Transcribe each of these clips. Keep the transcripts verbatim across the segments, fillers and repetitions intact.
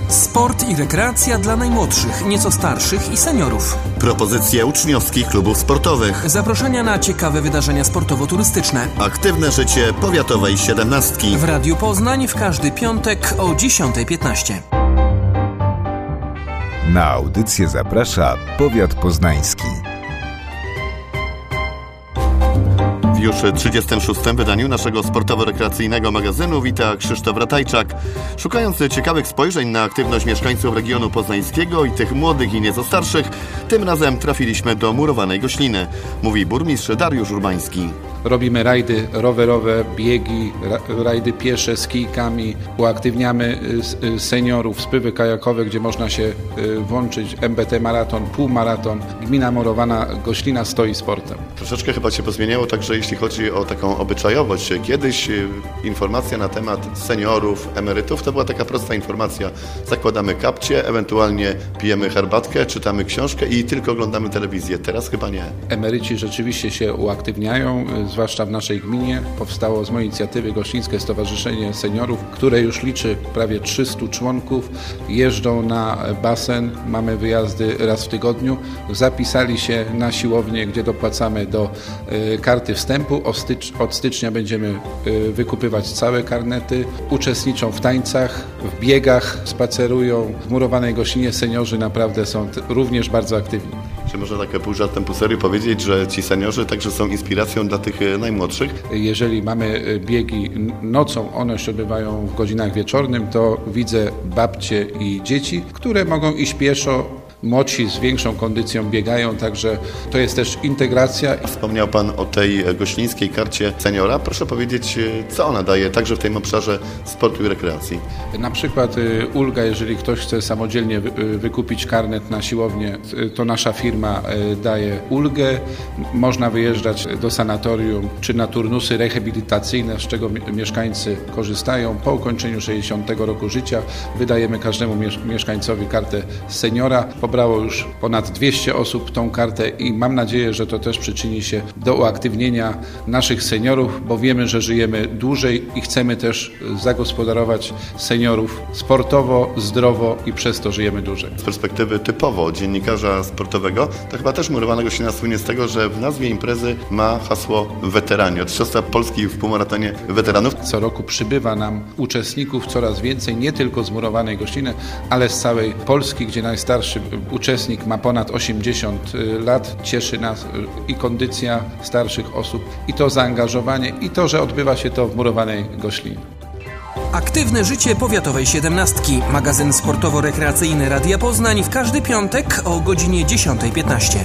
Sport i rekreacja dla najmłodszych, nieco starszych i seniorów. Propozycje uczniowskich klubów sportowych. Zaproszenia na ciekawe wydarzenia sportowo-turystyczne. Aktywne życie powiatowej siedemnastki. W Radiu Poznań w każdy piątek o dziesiąta piętnaście. Na audycję zaprasza Powiat Poznański. W już trzydziestym szóstym wydaniu naszego sportowo-rekreacyjnego magazynu wita Krzysztof Ratajczak. Szukając ciekawych spojrzeń na aktywność mieszkańców regionu poznańskiego i tych młodych i nieco starszych, tym razem trafiliśmy do murowanej Gośliny, mówi burmistrz Dariusz Urbański. Robimy rajdy rowerowe, biegi, rajdy piesze z kijkami, uaktywniamy seniorów, spływy kajakowe, gdzie można się włączyć, M B T maraton, półmaraton. Gmina murowana Goślina stoi sportem. Troszeczkę chyba się pozmieniało także jeśli chodzi o taką obyczajowość. Kiedyś informacja na temat seniorów, emerytów to była taka prosta informacja. Zakładamy kapcie, ewentualnie pijemy herbatkę, czytamy książkę i tylko oglądamy telewizję. Teraz chyba nie. Emeryci rzeczywiście się uaktywniają, zwłaszcza w naszej gminie. Powstało z mojej inicjatywy Goślińskie Stowarzyszenie Seniorów, które już liczy prawie trzystu członków. Jeżdżą na basen, mamy wyjazdy raz w tygodniu. Zapisali się na siłownię, gdzie dopłacamy do y, karty wstępu. Od stycznia będziemy y, wykupywać całe karnety. Uczestniczą w tańcach, w biegach, spacerują. W murowanej Goślinie seniorzy naprawdę są t- również bardzo aktywni. Czy można tak pół żartem, pół serio powiedzieć, że ci seniorzy także są inspiracją dla tych najmłodszych? Jeżeli mamy biegi nocą, one się odbywają w godzinach wieczornym, to widzę babcie i dzieci, które mogą iść pieszo. Młodsi z większą kondycją biegają, także to jest też integracja. Wspomniał Pan o tej goślińskiej karcie seniora. Proszę powiedzieć, co ona daje także w tym obszarze sportu i rekreacji? Na przykład ulga, jeżeli ktoś chce samodzielnie wykupić karnet na siłownię, to nasza firma daje ulgę. Można wyjeżdżać do sanatorium czy na turnusy rehabilitacyjne, z czego mieszkańcy korzystają. Po ukończeniu sześćdziesiątego roku życia wydajemy każdemu mieszkańcowi kartę seniora. Pobrało już ponad dwieście osób tą kartę i mam nadzieję, że to też przyczyni się do uaktywnienia naszych seniorów, bo wiemy, że żyjemy dłużej i chcemy też zagospodarować seniorów sportowo, zdrowo i przez to żyjemy dłużej. Z perspektywy typowo dziennikarza sportowego, to chyba też murowana Goślina słynie z tego, że w nazwie imprezy ma hasło weterani. Od Mistrzostwa Polski w półmaratonie weteranów. Co roku przybywa nam uczestników coraz więcej, nie tylko z murowanej Gośliny, ale z całej Polski, gdzie najstarszy uczestnik ma ponad osiemdziesiąt lat. Cieszy nas i kondycja starszych osób, i to zaangażowanie, i to, że odbywa się to w murowanej Goślinie. Aktywne życie powiatowej siedemnastki. Magazyn sportowo-rekreacyjny Radia Poznań w każdy piątek o godzinie dziesiąta piętnaście.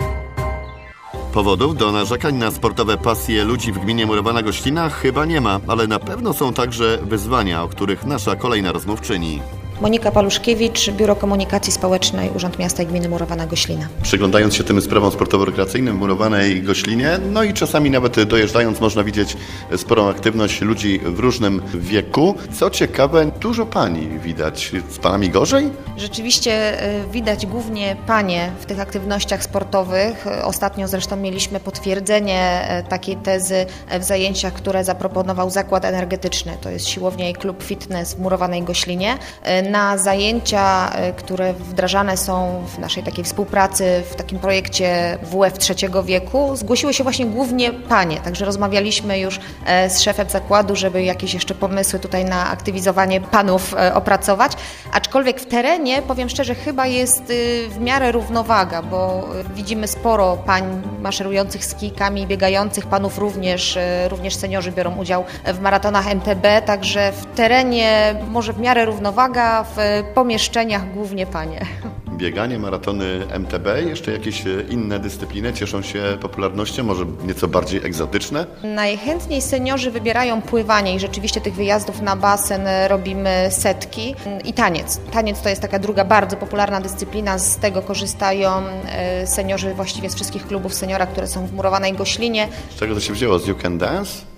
Powodów do narzekań na sportowe pasje ludzi w gminie murowana Goślina chyba nie ma, ale na pewno są także wyzwania, o których nasza kolejna rozmówczyni. Monika Paluszkiewicz, Biuro Komunikacji Społecznej, Urząd Miasta i Gminy Murowana Goślina. Przyglądając się tym sprawom sportowo-rekreacyjnym w murowanej Goślinie, no i czasami nawet dojeżdżając można widzieć sporą aktywność ludzi w różnym wieku. Co ciekawe, dużo pani widać. Z panami gorzej? Rzeczywiście widać głównie panie w tych aktywnościach sportowych. Ostatnio zresztą mieliśmy potwierdzenie takiej tezy w zajęciach, które zaproponował Zakład Energetyczny. To jest siłownia i klub fitness w murowanej Goślinie. Na zajęcia, które wdrażane są w naszej takiej współpracy, w takim projekcie W F trzeciego wieku, zgłosiły się właśnie głównie panie. Także rozmawialiśmy już z szefem zakładu, żeby jakieś jeszcze pomysły tutaj na aktywizowanie panów opracować. Aczkolwiek w terenie, powiem szczerze, chyba jest w miarę równowaga, bo widzimy sporo pań maszerujących z kijkami, biegających, panów również, również seniorzy biorą udział w maratonach M T B, także w terenie może w miarę równowaga, w pomieszczeniach głównie panie. Bieganie, maratony M T B, jeszcze jakieś inne dyscypliny cieszą się popularnością, może nieco bardziej egzotyczne? Najchętniej seniorzy wybierają pływanie i rzeczywiście tych wyjazdów na basen robimy setki. I taniec. Taniec to jest taka druga bardzo popularna dyscyplina, z tego korzystają seniorzy właściwie z wszystkich klubów seniora, które są w murowanej Goślinie. Z czego to się wzięło? Z You Can Dance?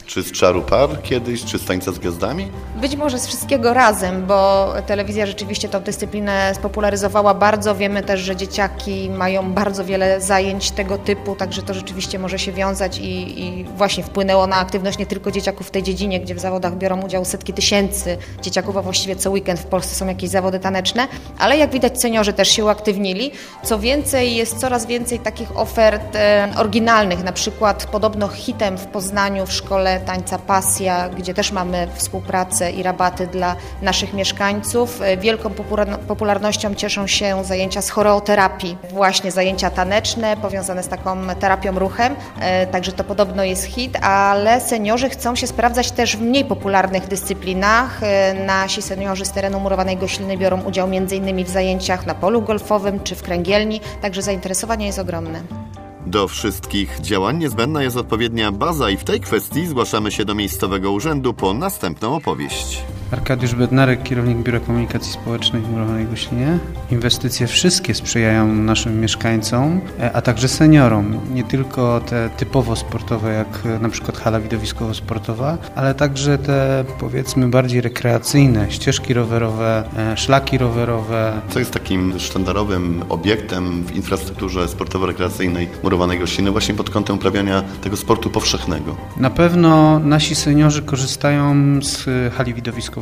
Czy z Czaru Par kiedyś, czy z Tańca z Gwiazdami? Być może z wszystkiego razem, bo telewizja rzeczywiście tę dyscyplinę spopularyzowała bardzo. Wiemy też, że dzieciaki mają bardzo wiele zajęć tego typu, także to rzeczywiście może się wiązać i, i właśnie wpłynęło na aktywność nie tylko dzieciaków w tej dziedzinie, gdzie w zawodach biorą udział setki tysięcy dzieciaków, a właściwie co weekend w Polsce są jakieś zawody taneczne, ale jak widać seniorzy też się uaktywnili. Co więcej, jest coraz więcej takich ofert e, oryginalnych, na przykład podobno hitem w Poznaniu w szkole tańca Pasja, gdzie też mamy współpracę i rabaty dla naszych mieszkańców. Wielką popularnością cieszą się zajęcia z choreoterapii, właśnie zajęcia taneczne powiązane z taką terapią ruchem, także to podobno jest hit, ale seniorzy chcą się sprawdzać też w mniej popularnych dyscyplinach. Nasi seniorzy z terenu Murowanej Gośliny biorą udział między innymi w zajęciach na polu golfowym czy w kręgielni, także zainteresowanie jest ogromne. Do wszystkich działań niezbędna jest odpowiednia baza i w tej kwestii zgłaszamy się do Miejscowego Urzędu po następną opowieść. Arkadiusz Bednarek, kierownik Biura Komunikacji Społecznej w Murowanej Goślinie. Inwestycje wszystkie sprzyjają naszym mieszkańcom, a także seniorom. Nie tylko te typowo sportowe, jak na przykład hala widowiskowo-sportowa, ale także te, powiedzmy, bardziej rekreacyjne, ścieżki rowerowe, szlaki rowerowe. Co jest takim sztandarowym obiektem w infrastrukturze sportowo-rekreacyjnej Murowanej Gośliny właśnie pod kątem uprawiania tego sportu powszechnego? Na pewno nasi seniorzy korzystają z hali widowiskowo-sportowej,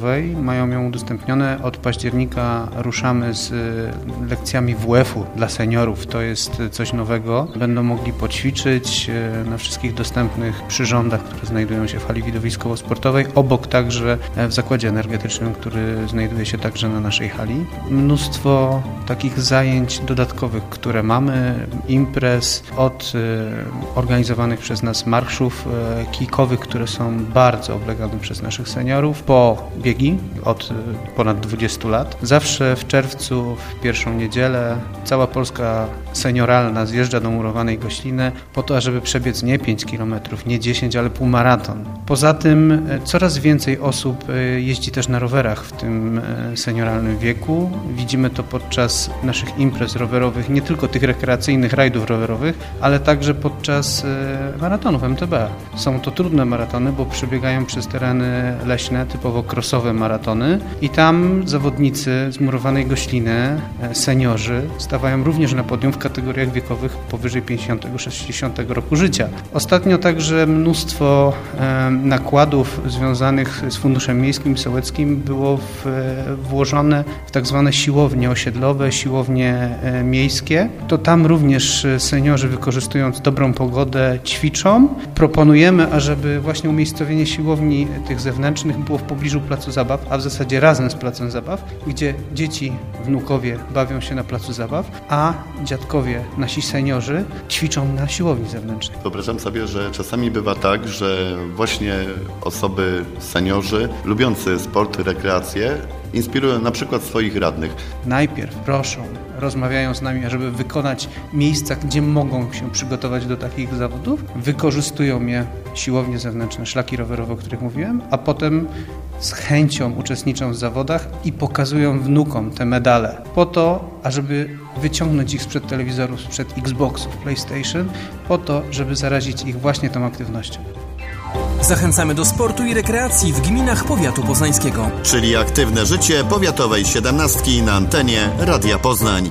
mają ją udostępnione. Od października ruszamy z lekcjami W F-u dla seniorów. To jest coś nowego. Będą mogli poćwiczyć na wszystkich dostępnych przyrządach, które znajdują się w hali widowiskowo-sportowej, obok także w zakładzie energetycznym, który znajduje się także na naszej hali. Mnóstwo takich zajęć dodatkowych, które mamy, imprez, od organizowanych przez nas marszów kijkowych, które są bardzo oblegane przez naszych seniorów, po biegi od ponad dwudziestu lat. Zawsze w czerwcu, w pierwszą niedzielę, cała Polska senioralna zjeżdża do Murowanej Gośliny po to, ażeby przebiec nie pięć kilometrów, nie dziesięć, ale półmaraton. Poza tym coraz więcej osób jeździ też na rowerach w tym senioralnym wieku. Widzimy to podczas naszych imprez rowerowych, nie tylko tych rekreacyjnych rajdów rowerowych, ale także podczas maratonów M T B. Są to trudne maratony, bo przebiegają przez tereny leśne, typowo crossowe maratony i tam zawodnicy z Murowanej Gośliny, seniorzy, stawają również na podium w kategoriach wiekowych powyżej pięćdziesiątego sześćdziesiątego roku życia. Ostatnio także mnóstwo e, nakładów związanych z Funduszem Miejskim i Sołeckim było w, włożone w tak zwane siłownie osiedlowe, siłownie e, miejskie. To tam również seniorzy, wykorzystując dobrą pogodę, ćwiczą. Proponujemy, ażeby właśnie umiejscowienie siłowni tych zewnętrznych było w pobliżu placu zabaw, a w zasadzie razem z placem zabaw, gdzie dzieci, wnukowie bawią się na placu zabaw, a dziadkowie, nasi seniorzy, ćwiczą na siłowni zewnętrznej. Wyobrażam sobie, że czasami bywa tak, że właśnie osoby, seniorzy, lubiący sport, rekreację, inspirują na przykład swoich radnych. Najpierw proszą, rozmawiają z nami, żeby wykonać miejsca, gdzie mogą się przygotować do takich zawodów. Wykorzystują je siłownie zewnętrzne, szlaki rowerowe, o których mówiłem, a potem z chęcią uczestniczą w zawodach i pokazują wnukom te medale po to, ażeby wyciągnąć ich sprzed telewizorów, sprzed Xboxów, PlayStation, po to, żeby zarazić ich właśnie tą aktywnością. Zachęcamy do sportu i rekreacji w gminach powiatu poznańskiego. Czyli aktywne życie powiatowej siedemnastki na antenie Radia Poznań.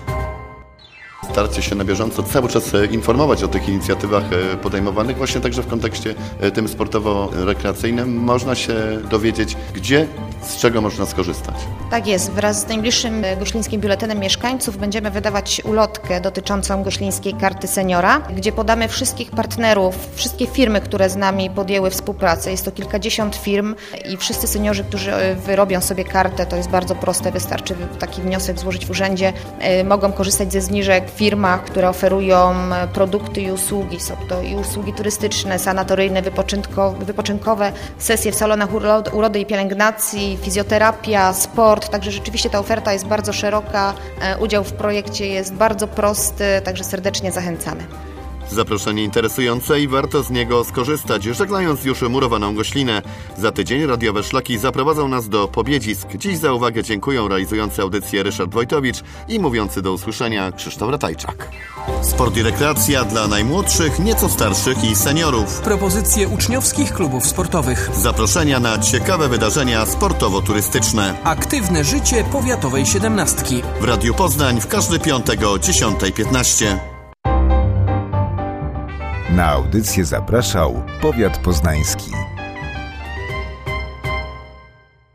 Starcie się na bieżąco cały czas informować o tych inicjatywach podejmowanych właśnie także w kontekście tym sportowo-rekreacyjnym. Można się dowiedzieć, gdzie, z czego można skorzystać. Tak jest. Wraz z najbliższym Goślińskim Biuletynem Mieszkańców będziemy wydawać ulotkę dotyczącą Goślińskiej Karty Seniora, gdzie podamy wszystkich partnerów, wszystkie firmy, które z nami podjęły współpracę. Jest to kilkadziesiąt firm i wszyscy seniorzy, którzy wyrobią sobie kartę, to jest bardzo proste, wystarczy taki wniosek złożyć w urzędzie, mogą korzystać ze zniżek w firmach, które oferują produkty i usługi. Są to i usługi turystyczne, sanatoryjne, wypoczynkowe, sesje w salonach urody i pielęgnacji, fizjoterapia, sport. Także rzeczywiście ta oferta jest bardzo szeroka. Udział w projekcie jest bardzo prosty, także serdecznie zachęcamy. Zaproszenie interesujące i warto z niego skorzystać, żeglając już murowaną Goślinę. Za tydzień radiowe szlaki zaprowadzą nas do Pobiedzisk. Dziś za uwagę dziękują realizujący audycję Ryszard Wojtowicz i mówiący do usłyszenia Krzysztof Ratajczak. Sport i rekreacja dla najmłodszych, nieco starszych i seniorów. Propozycje uczniowskich klubów sportowych. Zaproszenia na ciekawe wydarzenia sportowo-turystyczne. Aktywne życie powiatowej siedemnastki. W Radiu Poznań w każdy piątek o dziesiąta piętnaście. Na audycję zapraszał Powiat Poznański.